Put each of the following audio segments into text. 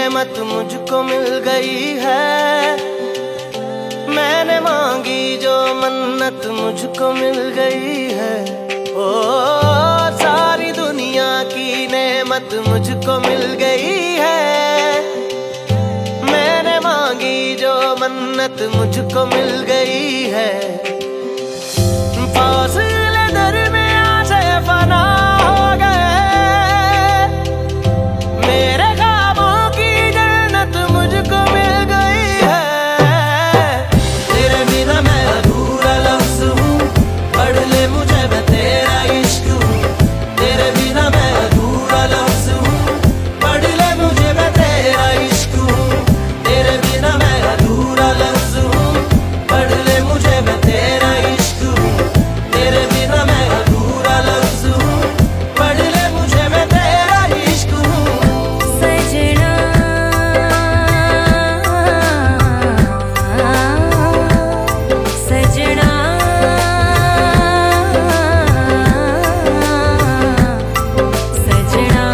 नेमत मुझको मिल गई है। मैंने मांगी जो मन्नत मुझको मिल गई है। ओ सारी दुनिया की नेमत मुझको मिल गई है। मैंने मांगी जो मन्नत मुझको मिल गई है। फासले दरमियां से फना हो गए, मेरे ख्वाबों की जन्नत मुझको मिल गई है। तेरे बिना मैं अधूरा लफ्ज़ हूँ, पढ़ ले मुझे मैं तेरा इश्क हूँ। तेरे बिना मैं अधूरा लफ्ज़ हूँ, पढ़ ले मुझे मैं तेरा इश्क हूँ। तेरे बिना मैं अधूरा लफ्ज़ हूँ, पढ़ ले मुझे मैं तेरा इश्क हूँ। तेरे बिना मैं अधूरा लफ्ज़ हूँ, पढ़ ले मुझे मैं तेरा इश्क हूँ। सजना सजना सजना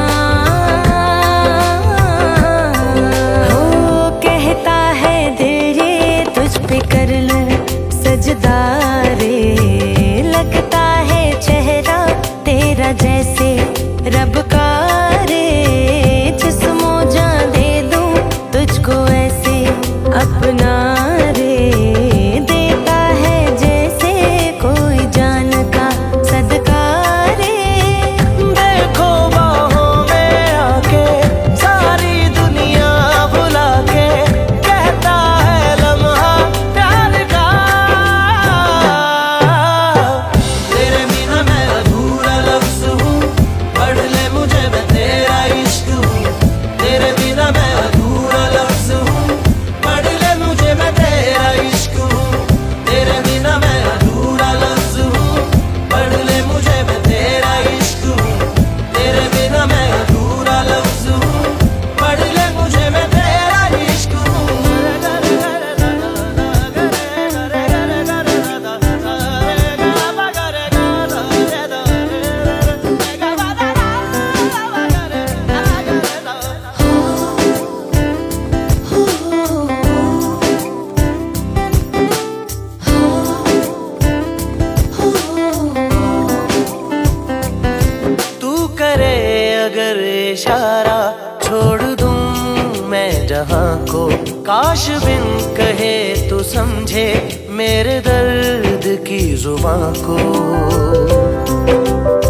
हो कहता है दिल ये तुझ पे कर लूं सजदा रे। लगता है चेहरा तेरा जैसे रब का रे। जिस्मो जान दे दूं तुझको ऐसे अपना रे। देता है जैसे कोई जान का सदका रे। देखो बाहों में आके सारी दुनिया बुला के, कहता है लम्हा प्यार का। तेरे बिना मैं अधूरा लफ्ज़ हूँ, पढ़ ले मुझे मैं तेरा इश्क हूँ। तेरे बिना मैं अधूरा लफ्ज़ हूँ, पढ़ ले मुझे मैं तेरा इश्क हूँ। तेरे बिना मैं अधूरा लफ्ज़ हूँ, पढ़ ले मुझे मैं तेरा इश्क हूँ। तेरे बिना मैं अधूरा लफ्ज़ हूँ, पढ़ ले मुझे मैं तेरा इश्क हूँ। तू करे अगर इशारा, छोड़ दूं मैं जहां को। काश बिन कहे तू समझे मेरे दर्द की जुबां को।